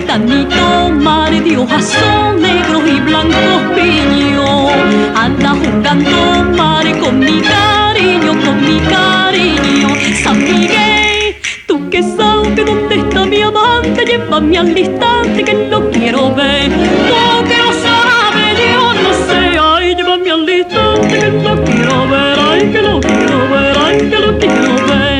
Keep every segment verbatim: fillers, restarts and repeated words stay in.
gitanito, mar de hojas son negros y blancos piños. Anda jugando mare con mi cariño, con mi cariño. San Miguel, tú que sabes dónde está mi amante, llévame al instante que lo quiero ver. Tú que lo sabes, yo no sé, ay, llévame al instante que lo quiero ver, ay, que lo quiero ver, ay, que lo quiero ver.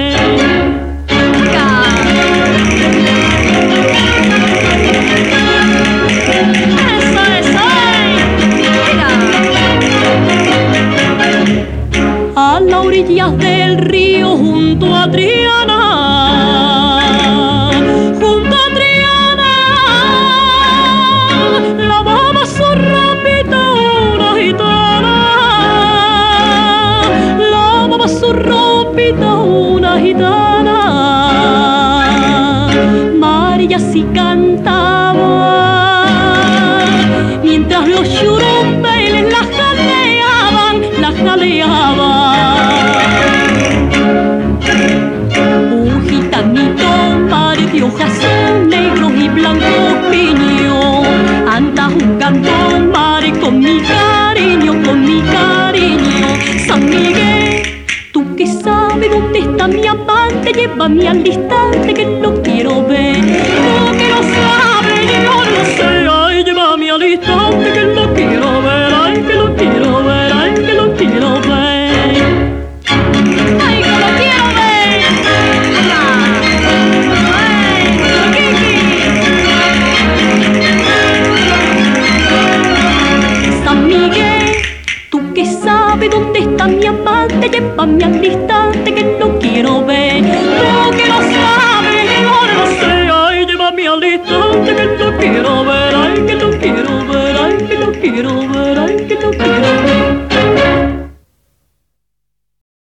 A las orillas del río junto a Triana, junto a Triana, lavaba su ropita una gitana, lavaba su ropita una gitana. María sí cantaba, mientras los churumbeles la jaleaban, la jaleaban. De hojas son negros y blancos piños. Anda jugando mare con mi cariño, con mi cariño. San Miguel, tú que sabes dónde está mi amante, llévame al instante